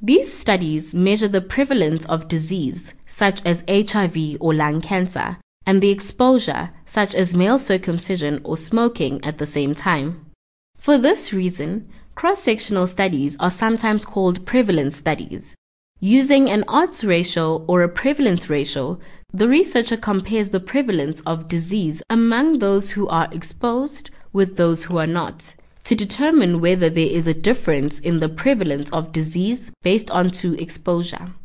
These studies measure the prevalence of disease, such as HIV or lung cancer, and the exposure, such as male circumcision or smoking, at the same time. For this reason, cross-sectional studies are sometimes called prevalence studies. Using an odds ratio or a prevalence ratio, the researcher compares the prevalence of disease among those who are exposed with those who are not, to determine whether there is a difference in the prevalence of disease based on exposure.